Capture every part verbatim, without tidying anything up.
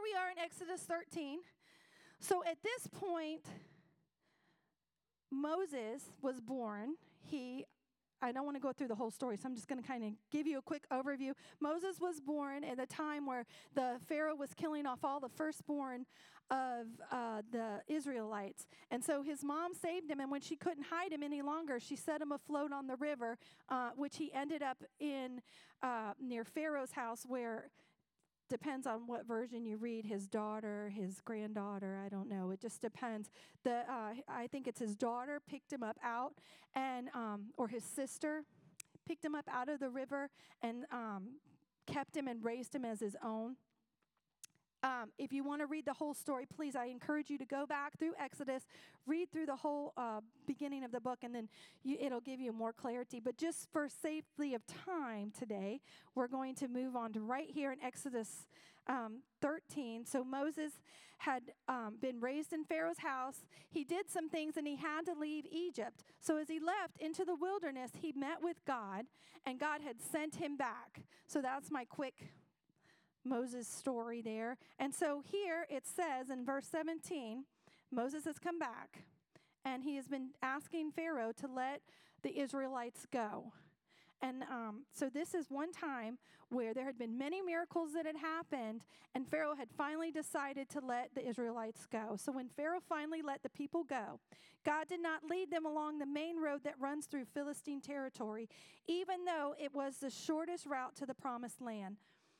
we are in Exodus thirteen. So at this point, Moses was born. He, I don't want to go through the whole story, so I'm just going to kind of give you a quick overview. Moses was born at a time where the Pharaoh was killing off all the firstborn of uh, the Israelites. And so his mom saved him, and when she couldn't hide him any longer, she set him afloat on the river, uh, which he ended up in uh, near Pharaoh's house, where, depends on what version you read, his daughter, his granddaughter, I don't know. It just depends. The uh, I think it's his daughter picked him up out, and um, or his sister picked him up out of the river and um, kept him and raised him as his own. Um, if you want to read the whole story, please, I encourage you to go back through Exodus, read through the whole uh, beginning of the book, and then you, it'll give you more clarity. But just for safety of time today, we're going to move on to right here in Exodus um, thirteen. So Moses had um, been raised in Pharaoh's house. He did some things, and he had to leave Egypt. So as he left into the wilderness, he met with God, and God had sent him back. So that's my quick Moses' story there. And so here it says in verse seventeen, Moses has come back, and he has been asking Pharaoh to let the Israelites go. And um, so this is one time where there had been many miracles that had happened, and Pharaoh had finally decided to let the Israelites go. So when Pharaoh finally let the people go, God did not lead them along the main road that runs through Philistine territory, even though it was the shortest route to the promised land.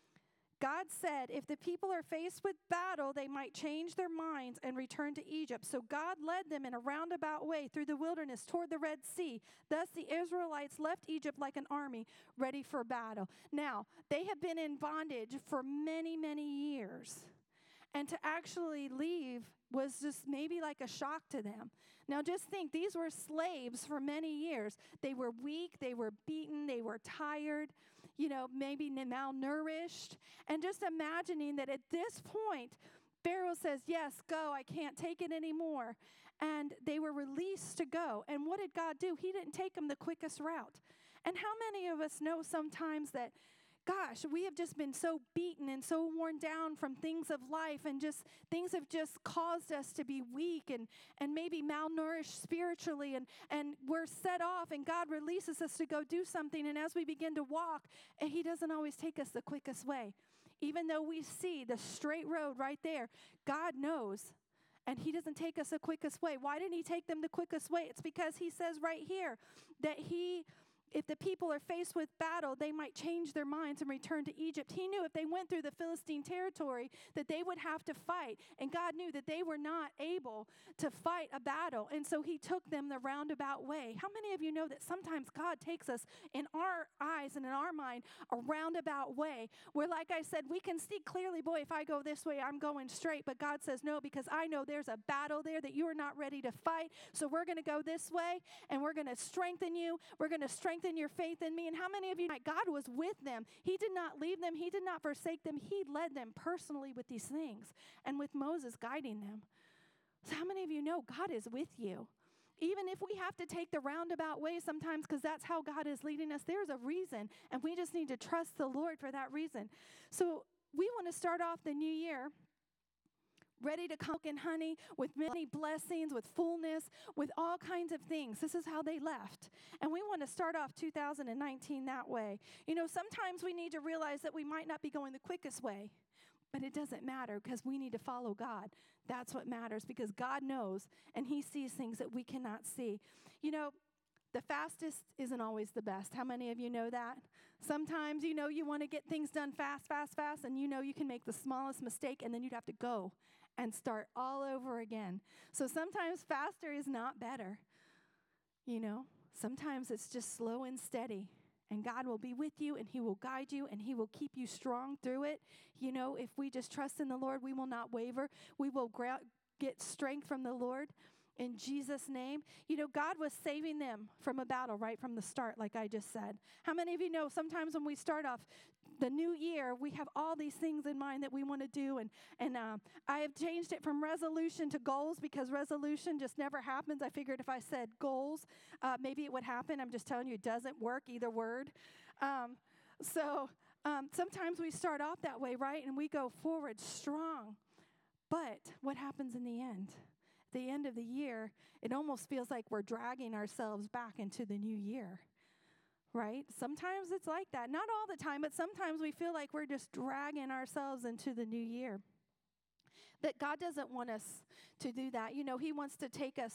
God said if the people are faced with battle, they might change their minds and return to Egypt. So God led them in a roundabout way through the wilderness toward the Red Sea. Thus the Israelites left Egypt like an army ready for battle. Now, they have been in bondage for many, many years. And to actually leave was just maybe like a shock to them. Now just think, these were slaves for many years. They were weak, they were beaten, they were tired, you know, maybe malnourished. And just imagining that at this point, Pharaoh says, yes, go, I can't take it anymore. And they were released to go. And what did God do? He didn't take them the quickest route. And how many of us know sometimes that, gosh, we have just been so beaten and so worn down from things of life, and just things have just caused us to be weak and, and maybe malnourished spiritually, and, and we're set off, and God releases us to go do something, and as we begin to walk, and he doesn't always take us the quickest way. Even though we see the straight road right there, God knows, and he doesn't take us the quickest way. Why didn't he take them the quickest way? It's because he says right here that he... if the people are faced with battle, they might change their minds and return to Egypt. He knew if they went through the Philistine territory that they would have to fight. And God knew that they were not able to fight a battle. And so he took them the roundabout way. How many of you know that sometimes God takes us in our eyes and in our mind a roundabout way where, like I said, we can see clearly, boy, if I go this way, I'm going straight. But God says, no, because I know there's a battle there that you are not ready to fight. So we're going to go this way, and we're going to strengthen you. We're going to strengthen your faith in me. And how many of you know God was with them? He did not leave them. He did not forsake them. He led them personally with these things, and with Moses guiding them. So how many of you know God is with you? Even if we have to take the roundabout way sometimes, because that's how God is leading us, there's a reason, and we just need to trust the Lord for that reason. So we want to start off the new year ready to cook and honey, with many blessings, with fullness, with all kinds of things. This is how they left. And we want to start off two thousand nineteen that way. You know, sometimes we need to realize that we might not be going the quickest way, but it doesn't matter because we need to follow God. That's what matters, because God knows, and he sees things that we cannot see. You know, the fastest isn't always the best. How many of you know that? Sometimes, you know, you want to get things done fast, fast, fast, and you know you can make the smallest mistake, and then you'd have to go and start all over again. So sometimes faster is not better. You know, sometimes it's just slow and steady, and God will be with you, and he will guide you, and he will keep you strong through it. You know, if we just trust in the Lord, we will not waver. We will gra- get strength from the Lord. In Jesus' name. You know, God was saving them from a battle right from the start, like I just said. How many of you know sometimes when we start off the new year, we have all these things in mind that we want to do, and, and uh, I have changed it from resolution to goals, because resolution just never happens. I figured if I said goals, uh, maybe it would happen. I'm just telling you, it doesn't work, either word. Um, so Um, sometimes we start off that way, right? And we go forward strong. But what happens in the end? At the end of the year, it almost feels like we're dragging ourselves back into the new year, right? Sometimes it's like that. Not all the time, but sometimes we feel like we're just dragging ourselves into the new year. But God doesn't want us to do that. You know, He wants to take us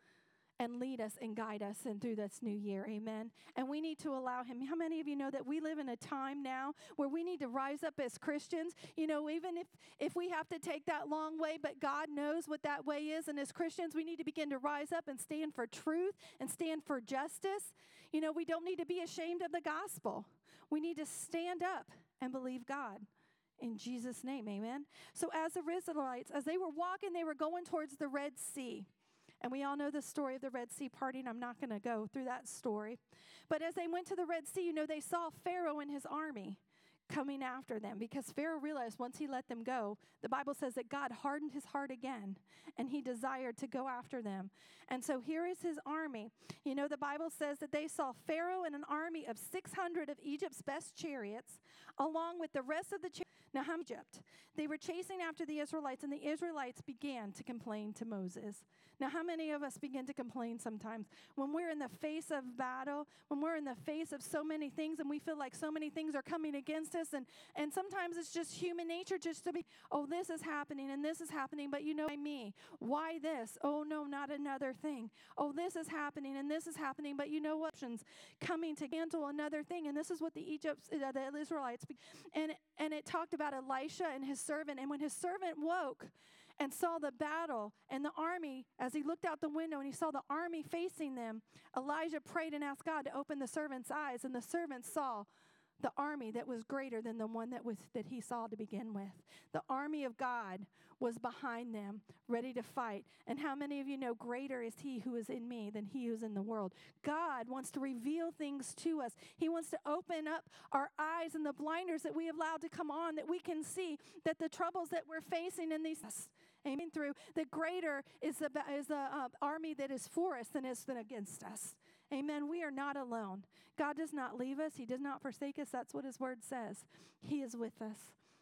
and lead us and guide us and through this new year. Amen. And we need to allow Him. How many of you know that we live in a time now where we need to rise up as Christians? You know, even if, if we have to take that long way, but God knows what that way is. And as Christians, we need to begin to rise up and stand for truth and stand for justice. You know, we don't need to be ashamed of the gospel. We need to stand up and believe God. In Jesus' name, amen. So as the Israelites, as they were walking, they were going towards the Red Sea. And we all know the story of the Red Sea parting. I'm not going to go through that story. But as they went to the Red Sea, you know, they saw Pharaoh and his army coming after them because Pharaoh realized once he let them go, the Bible says that God hardened his heart again and he desired to go after them. And so here is his army. You know, the Bible says that they saw Pharaoh and an army of six hundred of Egypt's best chariots along with the rest of the chariots. Now, how Egypt? They were chasing after the Israelites, and the Israelites began to complain to Moses. Now, how many of us begin to complain sometimes when we're in the face of battle, when we're in the face of so many things, and we feel like so many things are coming against us, and, and sometimes it's just human nature just to be, oh, this is happening, and this is happening, but you know me. Why this? Oh, no, not another thing. Oh, this is happening, and this is happening, but you know what? Coming to handle another thing, and this is what the Egypts, uh, the Israelites, and, and it talked about Elisha and his servant, and when his servant woke and saw the battle and the army, as he looked out the window and he saw the army facing them, Elijah prayed and asked God to open the servant's eyes, and the servant saw the army that was greater than the one that was that he saw to begin with. The army of God was behind them, ready to fight. And how many of you know greater is he who is in me than he who's in the world? God wants to reveal things to us. He wants to open up our eyes and the blinders that we have allowed to come on, that we can see that the troubles that we're facing in these amen through, that greater is the is the uh, army that is for us than is than against us. Amen. We are not alone. God does not leave us. He does not forsake us. That's what his word says. He is with us.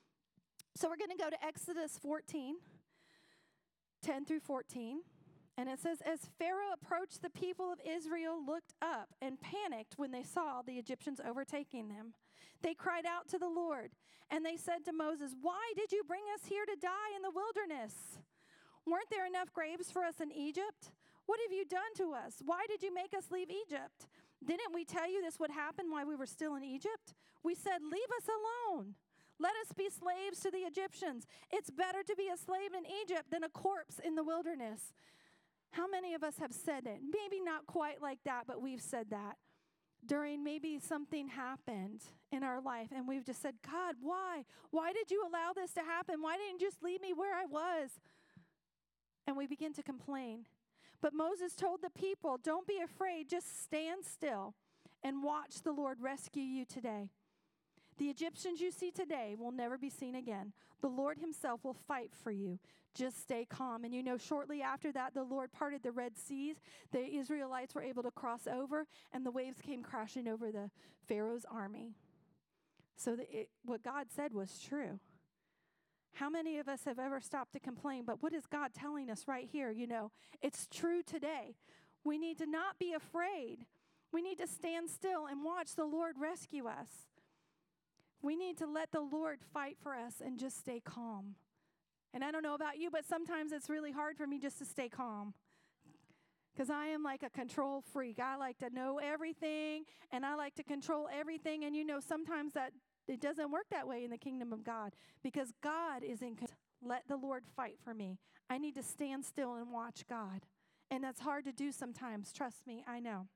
So we're going to go to Exodus fourteen, ten through fourteen. And it says, as Pharaoh approached, the people of Israel looked up and panicked when they saw the Egyptians overtaking them. They cried out to the Lord, and they said to Moses, why did you bring us here to die in the wilderness? Weren't there enough graves for us in Egypt? What have you done to us? Why did you make us leave Egypt? Didn't we tell you this would happen while we were still in Egypt? We said, leave us alone. Let us be slaves to the Egyptians. It's better to be a slave in Egypt than a corpse in the wilderness. How many of us have said it? Maybe not quite like that, but we've said that. During maybe something happened in our life, and we've just said, God, why? Why did you allow this to happen? Why didn't you just leave me where I was? And we begin to complain. But Moses told the people, don't be afraid, just stand still and watch the Lord rescue you today. The Egyptians you see today will never be seen again. The Lord himself will fight for you. Just stay calm. And you know, shortly after that, the Lord parted the Red Seas. The Israelites were able to cross over, and the waves came crashing over the Pharaoh's army. So the, it, what God said was true. How many of us have ever stopped to complain? But what is God telling us right here? You know, it's true today. We need to not be afraid. We need to stand still and watch the Lord rescue us. We need to let the Lord fight for us and just stay calm. And I don't know about you, but sometimes it's really hard for me just to stay calm. Because I am like a control freak. I like to know everything, and I like to control everything. And you know, sometimes that it doesn't work that way in the kingdom of God, because God is in control. Let the Lord fight for me. I need to stand still and watch God. And that's hard to do sometimes. Trust me, I know.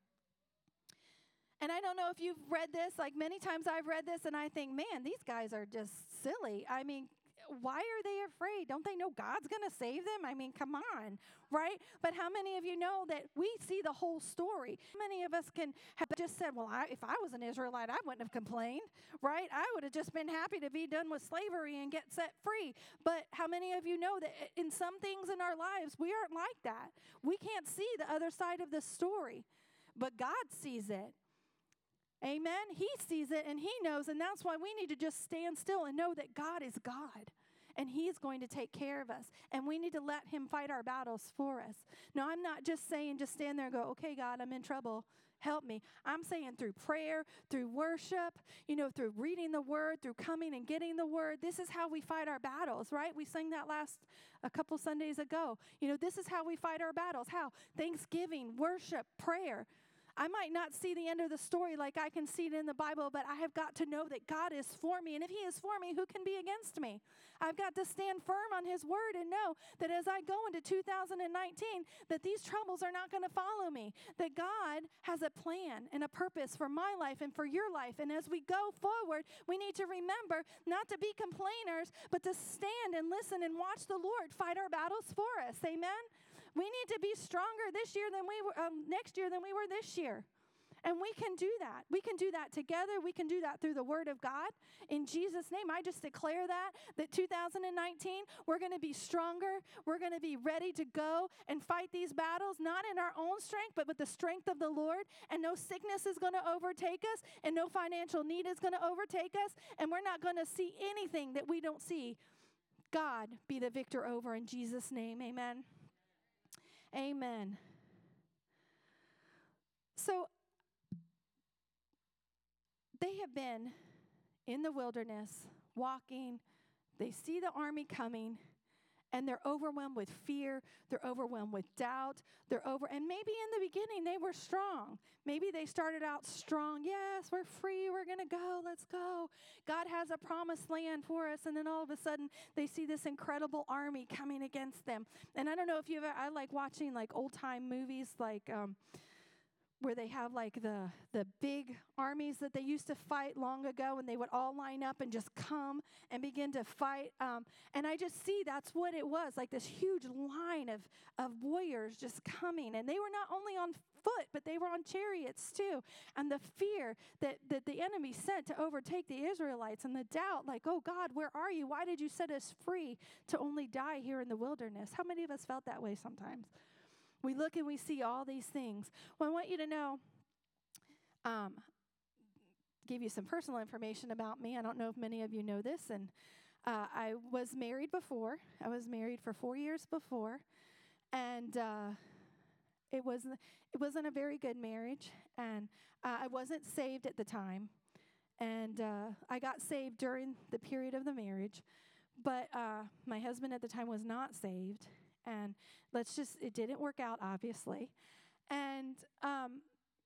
And I don't know if you've read this. Like many times I've read this and I think, man, these guys are just silly. I mean, why are they afraid? Don't they know God's going to save them? I mean, come on, right? But how many of you know that we see the whole story? How many of us can have just said, well, I, if I was an Israelite, I wouldn't have complained, right? I would have just been happy to be done with slavery and get set free. But how many of you know that in some things in our lives, we aren't like that? We can't see the other side of the story, but God sees it. Amen. He sees it and he knows, and that's why we need to just stand still and know that God is God. And he's going to take care of us. And we need to let him fight our battles for us. No, I'm not just saying just stand there and go, okay, God, I'm in trouble. Help me. I'm saying through prayer, through worship, you know, through reading the word, through coming and getting the word. This is how we fight our battles, right? We sang that last a couple Sundays ago. You know, this is how we fight our battles. How? Thanksgiving, worship, prayer. I might not see the end of the story like I can see it in the Bible, but I have got to know that God is for me. And if he is for me, who can be against me? I've got to stand firm on his word and know that as I go into two thousand nineteen, that these troubles are not going to follow me, that God has a plan and a purpose for my life and for your life. And as we go forward, we need to remember not to be complainers, but to stand and listen and watch the Lord fight our battles for us. Amen? We need to be stronger this year than we were, um, next year than we were this year. And we can do that. We can do that together. We can do that through the word of God. In Jesus' name, I just declare that, that two thousand nineteen, we're going to be stronger. We're going to be ready to go and fight these battles, not in our own strength, but with the strength of the Lord. And no sickness is going to overtake us, and no financial need is going to overtake us. And we're not going to see anything that we don't see God be the victor over in Jesus' name. Amen. Amen. So, they have been in the wilderness, walking. They see the army coming, and they're overwhelmed with fear. They're overwhelmed with doubt. They're over, and maybe in the beginning they were strong. Maybe they started out strong. Yes, we're free. We're going to go. Let's go. God has a promised land for us. And then all of a sudden they see this incredible army coming against them. And I don't know if you've ever, I like watching like old time movies like, um, where they have like the the big armies that they used to fight long ago, and they would all line up and just come and begin to fight. Um, and I just see that's what it was, like this huge line of, of warriors just coming. And they were not only on foot, but they were on chariots too. And the fear that, that the enemy sent to overtake the Israelites, and the doubt, like, oh God, where are you? Why did you set us free to only die here in the wilderness? How many of us felt that way sometimes? We look and we see all these things. Well, I want you to know, um, give you some personal information about me. I don't know if many of you know this. And uh, I was married before. I was married for four years before. And uh, it, wasn't, it wasn't a very good marriage. And uh, I wasn't saved at the time. And uh, I got saved during the period of the marriage. But uh, my husband at the time was not saved. And let's just, it didn't work out, obviously. And um,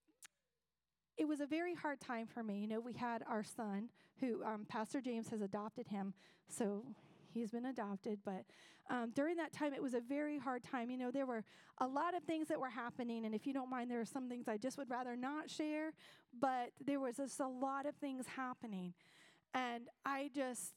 it was a very hard time for me. You know, we had our son, who um, Pastor James has adopted him, so he's been adopted. But um, during that time, it was a very hard time. You know, there were a lot of things that were happening. And if you don't mind, there are some things I just would rather not share. But there was just a lot of things happening. And I just...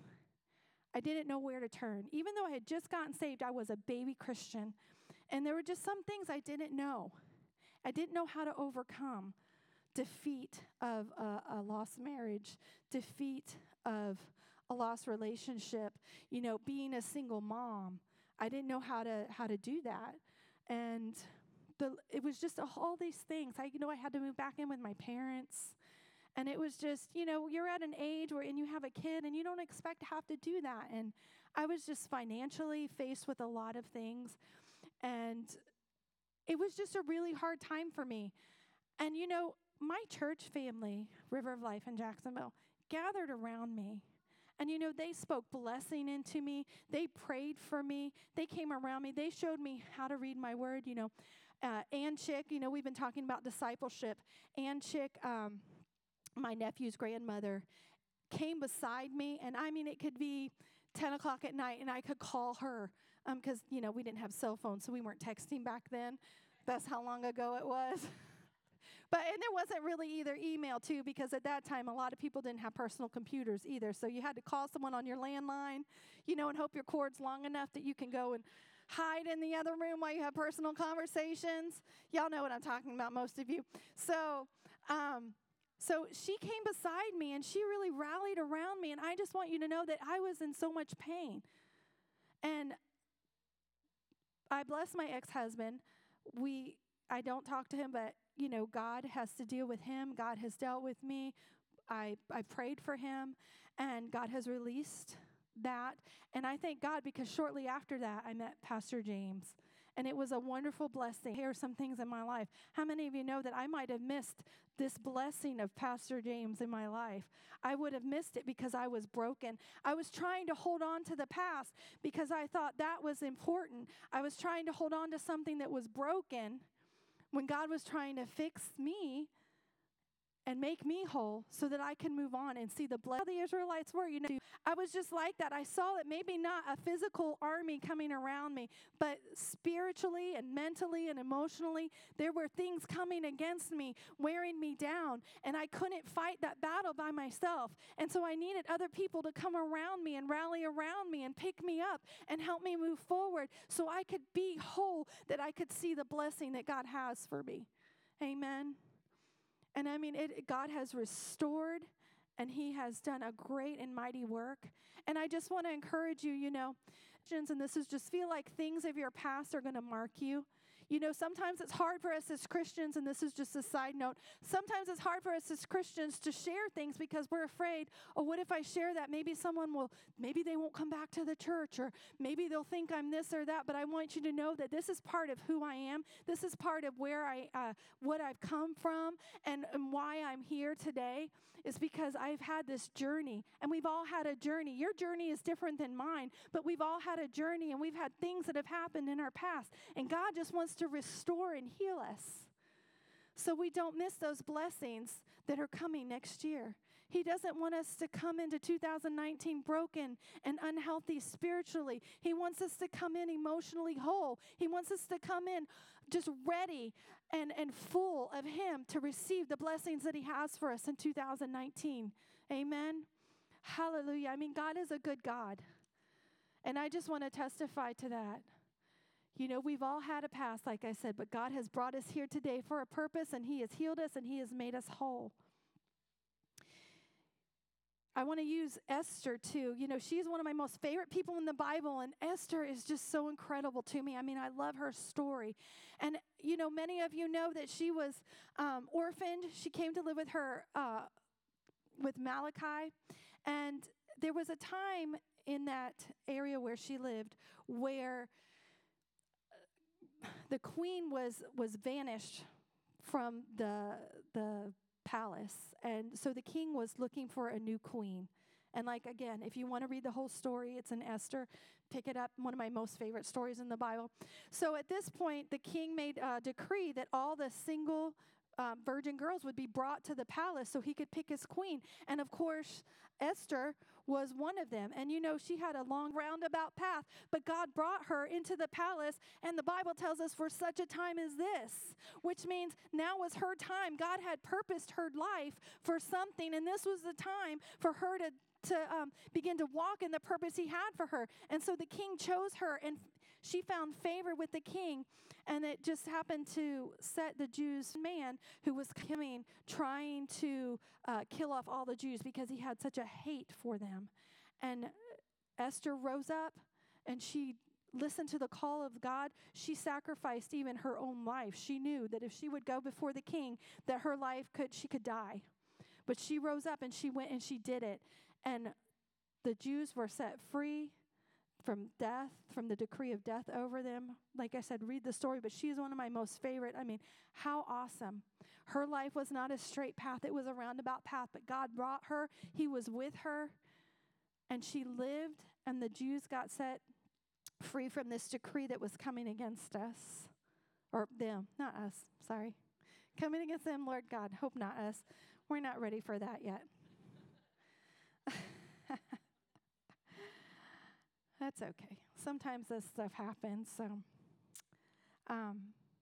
I didn't know where to turn. Even though I had just gotten saved, I was a baby Christian. And there were just some things I didn't know. I didn't know how to overcome defeat of a, a lost marriage, defeat of a lost relationship, you know, being a single mom. I didn't know how to how to do that. And the it was just a, all these things. I you know I had to move back in with my parents. And it was just, you know, you're at an age where, and you have a kid, and you don't expect to have to do that. And I was just financially faced with a lot of things. And it was just a really hard time for me. And, you know, my church family, River of Life in Jacksonville, gathered around me. And, you know, they spoke blessing into me. They prayed for me. They came around me. They showed me how to read my word. You know, uh, Ann Chick, you know, we've been talking about discipleship. Ann Chick, um, my nephew's grandmother, came beside me, and I mean, it could be ten o'clock at night, and I could call her, because, um, you know, we didn't have cell phones, so we weren't texting back then. That's how long ago it was. But, and there wasn't really either email, too, because at that time, a lot of people didn't have personal computers either, so you had to call someone on your landline, you know, and hope your cord's long enough that you can go and hide in the other room while you have personal conversations. Y'all know what I'm talking about, most of you. So, um... So she came beside me, and she really rallied around me, and I just want you to know that I was in so much pain. And I bless my ex-husband. We I don't talk to him, but, you know, God has to deal with him. God has dealt with me. I, I prayed for him, and God has released that. And I thank God because shortly after that, I met Pastor James. And it was a wonderful blessing. Here are some things in my life. How many of you know that I might have missed this blessing of Pastor James in my life? I would have missed it because I was broken. I was trying to hold on to the past because I thought that was important. I was trying to hold on to something that was broken when God was trying to fix me and make me whole so that I can move on and see the blessing. The Israelites were, you know, I was just like that. I saw it, maybe not a physical army coming around me, but spiritually and mentally and emotionally, there were things coming against me, wearing me down, and I couldn't fight that battle by myself. And so I needed other people to come around me and rally around me and pick me up and help me move forward so I could be whole, that I could see the blessing that God has for me. Amen. And I mean, it, God has restored, and he has done a great and mighty work. And I just want to encourage you, you know, and this is just feel like things of your past are going to mark you. You know, sometimes it's hard for us as Christians, and this is just a side note, sometimes it's hard for us as Christians to share things because we're afraid, oh, what if I share that? Maybe someone will, maybe they won't come back to the church, or maybe they'll think I'm this or that. But I want you to know that this is part of who I am. This is part of where I, uh, what I've come from, and, and why I'm here today is because I've had this journey, and we've all had a journey. Your journey is different than mine, but we've all had a journey, and we've had things that have happened in our past, and God just wants to restore and heal us so we don't miss those blessings that are coming next year. He doesn't want us to come into two thousand nineteen broken and unhealthy spiritually. He wants us to come in emotionally whole. He wants us to come in just ready and, and full of him to receive the blessings that he has for us in two thousand nineteen. Amen. Hallelujah. I mean, God is a good God. And I just want to testify to that. You know, we've all had a past, like I said, but God has brought us here today for a purpose, and he has healed us, and he has made us whole. I want to use Esther too. You know, she's one of my most favorite people in the Bible, and Esther is just so incredible to me. I mean, I love her story. And, you know, many of you know that she was um, orphaned. She came to live with her, uh, with Malachi. And there was a time in that area where she lived where the queen was was vanished from the the palace, and so the king was looking for a new queen. And like, again, if you want to read the whole story, it's in Esther. Pick it up, one of my most favorite stories in the Bible. So at this point, the king made a decree that all the single um, virgin girls would be brought to the palace so he could pick his queen. And of course, Esther was one of them. And you know, she had a long roundabout path, but God brought her into the palace, and the Bible tells us for such a time as this, which means now was her time. God had purposed her life for something, and this was the time for her to to um, begin to walk in the purpose he had for her. And so the king chose her, and she found favor with the king, and it just happened to set the Jews man who was coming, trying to uh, kill off all the Jews because he had such a hate for them. And Esther rose up, and she listened to the call of God. She sacrificed even her own life. She knew that if she would go before the king, that her life could, she could die. But she rose up, and she went, and she did it. And the Jews were set free from death, from the decree of death over them. Like I said, read the story, but she's one of my most favorite. I mean, how awesome. Her life was not a straight path. It was a roundabout path, but God brought her. He was with her, and she lived, and the Jews got set free from this decree that was coming against us. Or them, not us, sorry. Coming against them, Lord God, hope not us. We're not ready for that yet. That's okay. Sometimes this stuff happens. So, um,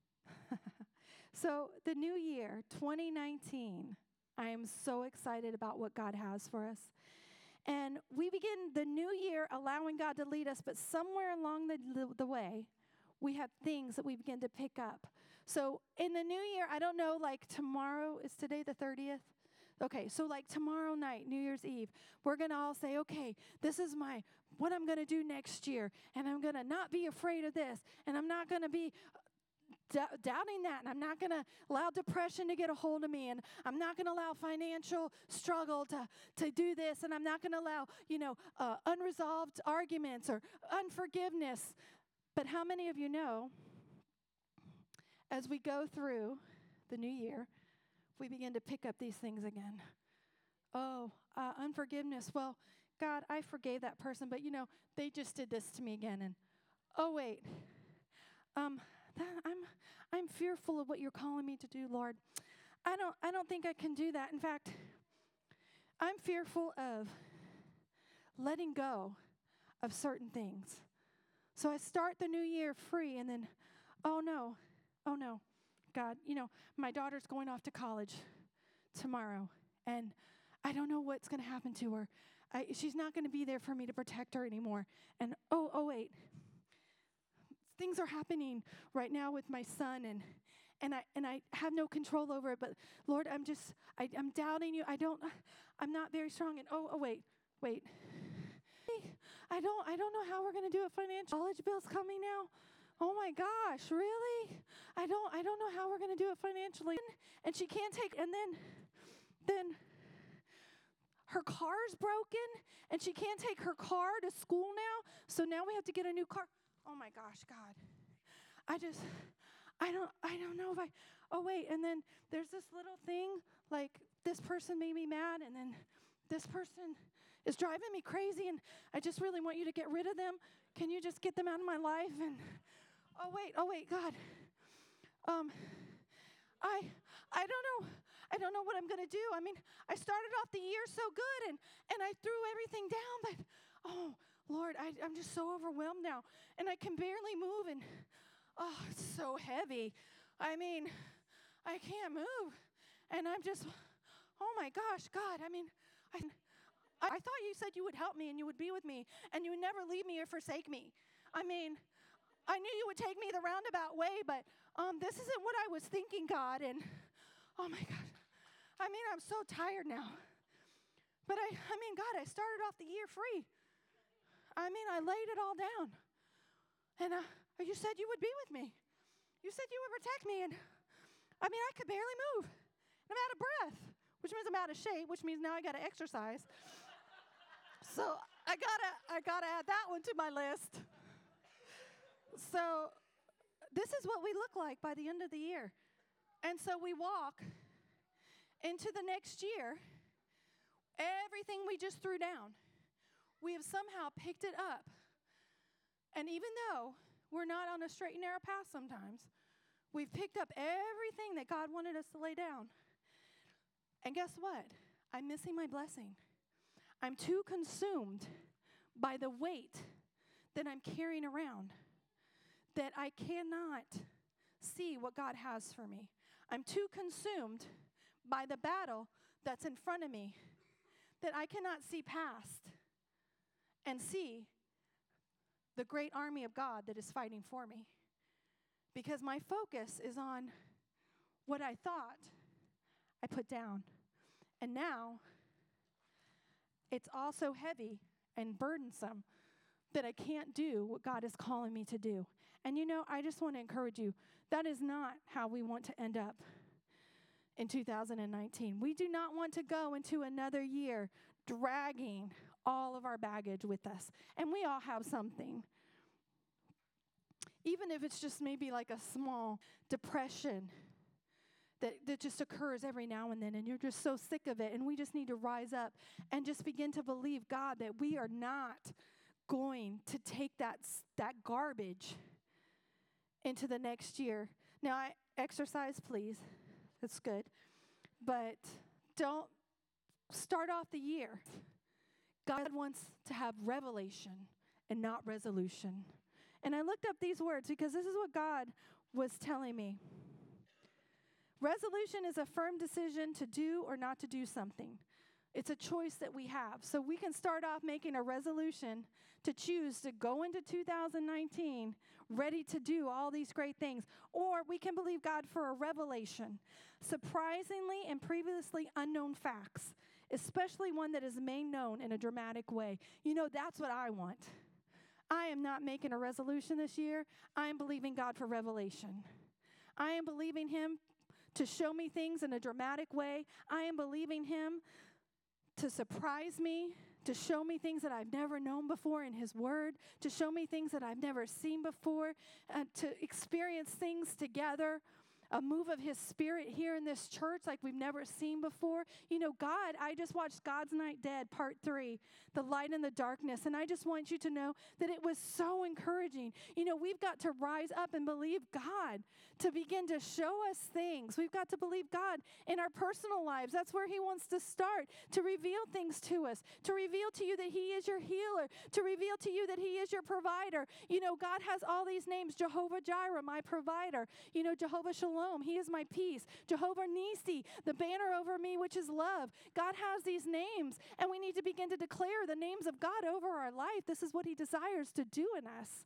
so the new year, twenty nineteen, I am so excited about what God has for us. And we begin the new year allowing God to lead us, but somewhere along the, the, the way, we have things that we begin to pick up. So in the new year, I don't know, like tomorrow, is today the thirtieth? Okay, so like tomorrow night, New Year's Eve, we're going to all say, okay, this is my, what I'm going to do next year, and I'm going to not be afraid of this, and I'm not going to be d- doubting that, and I'm not going to allow depression to get a hold of me, and I'm not going to allow financial struggle to, to do this, and I'm not going to allow, you know, uh, unresolved arguments or unforgiveness. But how many of you know, as we go through the new year, we begin to pick up these things again? Oh, uh, unforgiveness. Well, God, I forgave that person, but, you know, they just did this to me again. And, oh, wait, um, that, I'm I'm fearful of what you're calling me to do, Lord. I don't I don't think I can do that. In fact, I'm fearful of letting go of certain things. So I start the new year free, and then, oh, no, oh, no, God, you know, my daughter's going off to college tomorrow, and I don't know what's going to happen to her. I, she's not going to be there for me to protect her anymore. And, oh, oh, wait. Things are happening right now with my son, and and I and I have no control over it. But, Lord, I'm just, I, I'm doubting you. I don't, I'm not very strong. And, oh, oh, wait, wait. I don't, I don't know how we're going to do it financially. College bill's coming now. Oh, my gosh, really? I don't, I don't know how we're going to do it financially. And she can't take, and then, then, her car's broken, and she can't take her car to school now, so now we have to get a new car. Oh, my gosh, God. I just, I don't, I don't know if I, oh, wait, and then there's this little thing, like this person made me mad, and then this person is driving me crazy, and I just really want you to get rid of them. Can you just get them out of my life? And, oh, wait, oh, wait, God. Um, I, I don't know. I don't know what I'm going to do. I mean, I started off the year so good, and, and I threw everything down, but, oh, Lord, I, I'm just so overwhelmed now, and I can barely move, and, oh, it's so heavy. I mean, I can't move, and I'm just, oh, my gosh, God, I mean, I, I thought you said you would help me, and you would be with me, and you would never leave me or forsake me. I mean, I knew you would take me the roundabout way, but um, this isn't what I was thinking, God, and, oh, my God. I mean, I'm so tired now. But I, I mean, God, I started off the year free. I mean, I laid it all down. And uh, you said you would be with me. You said you would protect me. And I mean, I could barely move. And I'm out of breath, which means I'm out of shape, which means now I got to exercise. So I gotta, I gotta add that one to my list. So this is what we look like by the end of the year. And so we walk into the next year, everything we just threw down, we have somehow picked it up. And even though we're not on a straight and narrow path sometimes, we've picked up everything that God wanted us to lay down. And guess what? I'm missing my blessing. I'm too consumed by the weight that I'm carrying around that I cannot see what God has for me. I'm too consumed by the battle that's in front of me that I cannot see past and see the great army of God that is fighting for me. Because my focus is on what I thought I put down. And now it's all so heavy and burdensome that I can't do what God is calling me to do. And you know, I just want to encourage you, that is not how we want to end up in two thousand nineteen. We do not want to go into another year dragging all of our baggage with us. And we all have something. Even if it's just maybe like a small depression that, that just occurs every now and then, and you're just so sick of it, and we just need to rise up and just begin to believe, God, that we are not going to take that, that garbage into the next year. Now, I exercise, please. That's good. But don't start off the year. God wants to have revelation and not resolution. And I looked up these words because this is what God was telling me. Resolution is a firm decision to do or not to do something. It's a choice that we have. So we can start off making a resolution to choose to go into two thousand nineteen ready to do all these great things. Or we can believe God for a revelation, surprisingly and previously unknown facts, especially one that is made known in a dramatic way. You know, that's what I want. I am not making a resolution this year. I am believing God for revelation. I am believing him to show me things in a dramatic way. I am believing him to surprise me, to show me things that I've never known before in his word, to show me things that I've never seen before, and to experience things together. A move of his spirit here in this church like we've never seen before. You know, God, I just watched God's Night Dead, part three, The Light in the Darkness, and I just want you to know that it was so encouraging. You know, we've got to rise up and believe God to begin to show us things. We've got to believe God in our personal lives. That's where he wants to start, to reveal things to us, to reveal to you that he is your healer, to reveal to you that he is your provider. You know, God has all these names: Jehovah Jireh, my provider. You know, Jehovah Shalom, he is my peace. Jehovah Nisi, the banner over me, which is love. God has these names, and we need to begin to declare the names of God over our life. This is what he desires to do in us.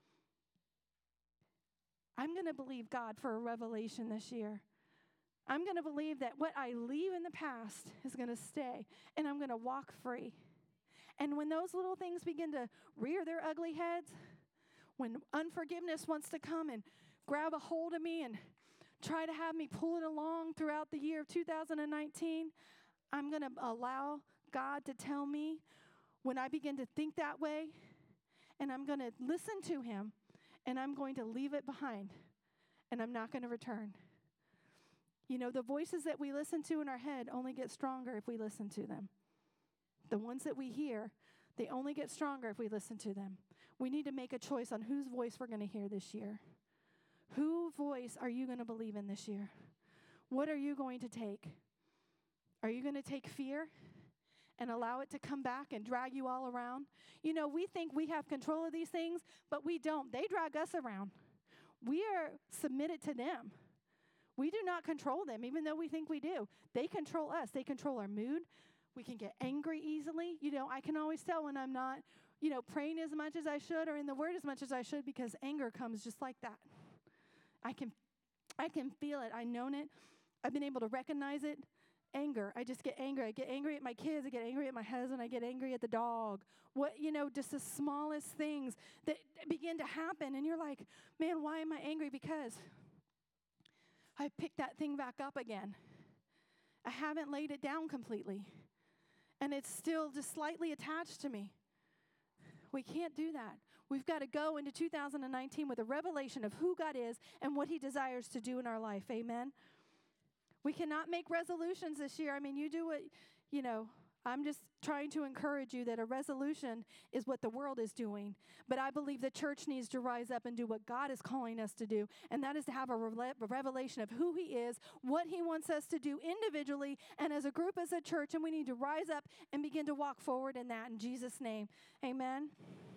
I'm going to believe God for a revelation this year. I'm going to believe that what I leave in the past is going to stay, and I'm going to walk free. And when those little things begin to rear their ugly heads, when unforgiveness wants to come and grab a hold of me and try to have me pull it along throughout the year of two thousand nineteen, I'm going to allow God to tell me when I begin to think that way, and I'm going to listen to him, and I'm going to leave it behind, and I'm not going to return. You know, the voices that we listen to in our head only get stronger if we listen to them. The ones that we hear, they only get stronger if we listen to them. We need to make a choice on whose voice we're going to hear this year. Whose voice are you going to believe in this year? What are you going to take? Are you going to take fear and allow it to come back and drag you all around? You know, we think we have control of these things, but we don't. They drag us around. We are submitted to them. We do not control them, even though we think we do. They control us. They control our mood. We can get angry easily. You know, I can always tell when I'm not, you know, praying as much as I should or in the word as much as I should, because anger comes just like that. I can I can feel it. I've known it. I've been able to recognize it. Anger. I just get angry. I get angry at my kids. I get angry at my husband. I get angry at the dog. What, you know, just the smallest things that begin to happen. And you're like, man, why am I angry? Because I picked that thing back up again. I haven't laid it down completely. And it's still just slightly attached to me. We can't do that. We've got to go into two thousand nineteen with a revelation of who God is and what he desires to do in our life. Amen. We cannot make resolutions this year. I mean, you do what, you know, I'm just trying to encourage you that a resolution is what the world is doing. But I believe the church needs to rise up and do what God is calling us to do. And that is to have a, re- a revelation of who he is, what he wants us to do individually and as a group, as a church. And we need to rise up and begin to walk forward in that in Jesus' name. Amen.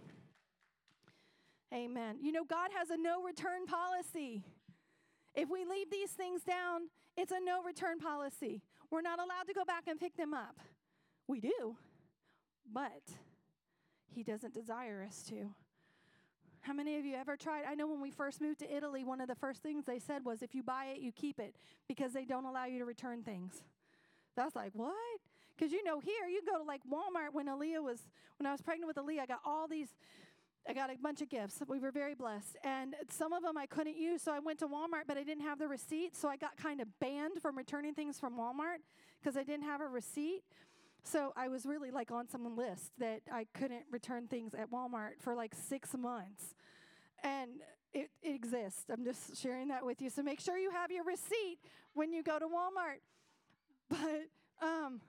Amen. You know, God has a no return policy. If we leave these things down, it's a no return policy. We're not allowed to go back and pick them up. We do, but he doesn't desire us to. How many of you ever tried? I know when we first moved to Italy, one of the first things they said was, if you buy it, you keep it, because they don't allow you to return things. That's like, what? Because, you know, here, you go to like Walmart. When Aaliyah was, when I was pregnant with Aaliyah, I got all these, I got a bunch of gifts. We were very blessed. And some of them I couldn't use, so I went to Walmart, but I didn't have the receipt. So I got kind of banned from returning things from Walmart because I didn't have a receipt. So I was really like on some list that I couldn't return things at Walmart for like six months. And it, it exists. I'm just sharing that with you. So make sure you have your receipt when you go to Walmart. But um,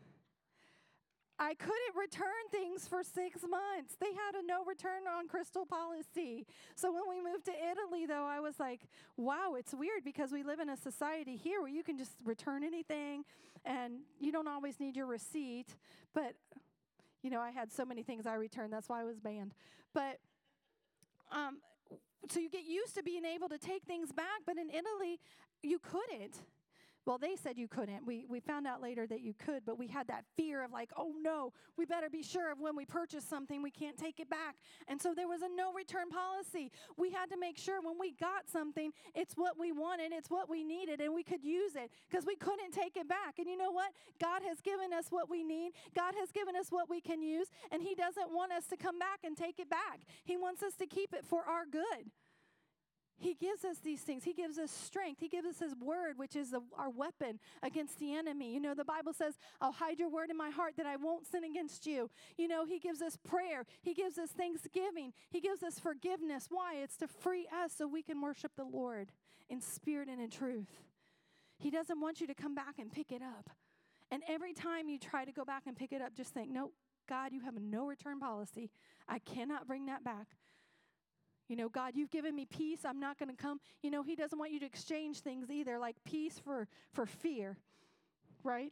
I couldn't return things for six months. They had a no return on crystal policy. So when we moved to Italy, though, I was like, wow, it's weird because we live in a society here where you can just return anything and you don't always need your receipt. But, you know, I had so many things I returned. That's why I was banned. But um, so you get used to being able to take things back. But in Italy, you couldn't. Well, they said you couldn't. We we found out later that you could, but we had that fear of like, oh no, we better be sure of when we purchase something, we can't take it back. And so there was a no return policy. We had to make sure when we got something, it's what we wanted, it's what we needed, and we could use it because we couldn't take it back. And you know what? God has given us what we need. God has given us what we can use, and he doesn't want us to come back and take it back. He wants us to keep it for our good. He gives us these things. He gives us strength. He gives us His word, which is the, our weapon against the enemy. You know, the Bible says, I'll hide your word in my heart that I won't sin against you. You know, He gives us prayer. He gives us thanksgiving. He gives us forgiveness. Why? It's to free us so we can worship the Lord in spirit and in truth. He doesn't want you to come back and pick it up. And every time you try to go back and pick it up, just think, nope, God, you have a no return policy. I cannot bring that back. You know, God, you've given me peace. I'm not going to come. You know, He doesn't want you to exchange things either, like peace for, for fear, right?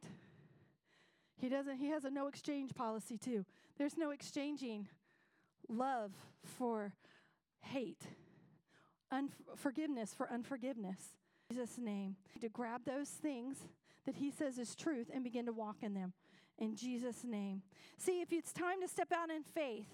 He doesn't. He has a no exchange policy too. There's no exchanging love for hate, unforgiveness for unforgiveness. In Jesus' name, to grab those things that He says is truth and begin to walk in them. In Jesus' name. See, if it's time to step out in faith,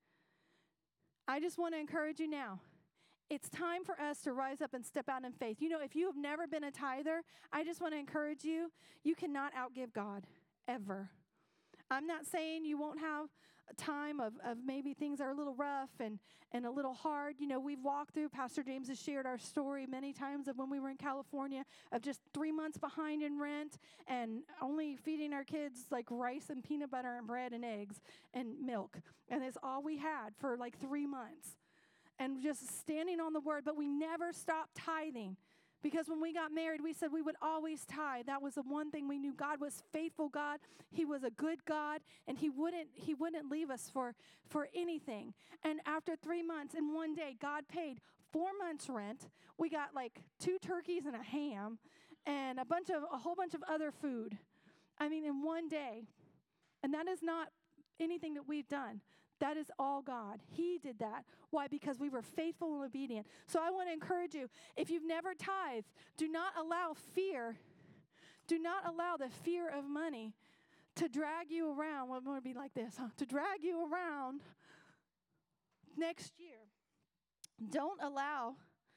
I just want to encourage you now. It's time for us to rise up and step out in faith. You know, if you have never been a tither, I just want to encourage you, you cannot outgive God, ever. I'm not saying you won't have a time of, of maybe things are a little rough and, and a little hard. You know, we've walked through, Pastor James has shared our story many times of when we were in California of just three months behind in rent and only feeding our kids like rice and peanut butter and bread and eggs and milk. And that's all we had for like three months. And just standing on the word, but we never stopped tithing. Because when we got married, we said we would always tithe. That was the one thing we knew. God was faithful God. He was a good God, and He wouldn't He wouldn't leave us for, for anything. And after three months and one day, God paid four months' rent. We got like two turkeys and a ham and a bunch of a whole bunch of other food. I mean, in one day. And that is not anything that we've done. That is all God. He did that. Why? Because we were faithful and obedient. So I want to encourage you, if you've never tithed, do not allow fear, do not allow the fear of money to drag you around. Well, I'm going to be like this, huh? To drag you around next year. Don't allow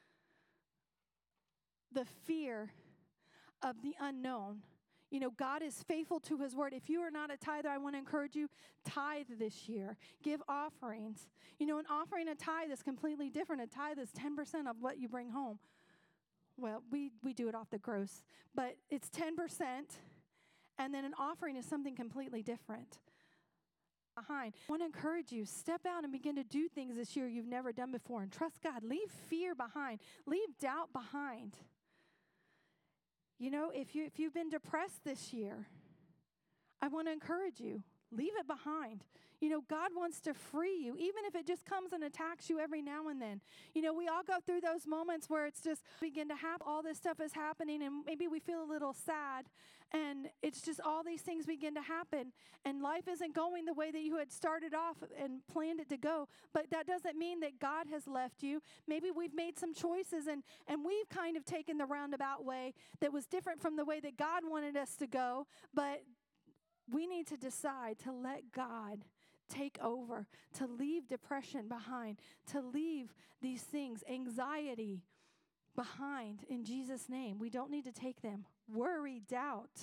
the fear of the unknown. You know, God is faithful to His word. If you are not a tither, I want to encourage you, tithe this year. Give offerings. You know, an offering, a tithe is completely different. A tithe is ten percent of what you bring home. Well, we, we do it off the gross, but it's ten percent, and then an offering is something completely different. Behind. I want to encourage you, step out and begin to do things this year you've never done before, and trust God. Leave fear behind. Leave doubt behind. You know, if you if you've been depressed this year, I want to encourage you, leave it behind. You know, God wants to free you, even if it just comes and attacks you every now and then. You know, we all go through those moments where it's just begin to happen, all this stuff is happening, and maybe we feel a little sad, and it's just all these things begin to happen, and life isn't going the way that you had started off and planned it to go, but that doesn't mean that God has left you. Maybe we've made some choices, and, and we've kind of taken the roundabout way that was different from the way that God wanted us to go, but we need to decide to let God take over, to leave depression behind, to leave these things, anxiety behind in Jesus' name. We don't need to take them. Worry, doubt,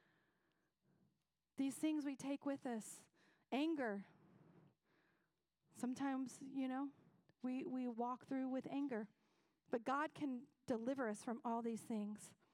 these things we take with us. Anger. Sometimes, you know, we, we walk through with anger. But God can deliver us from all these things.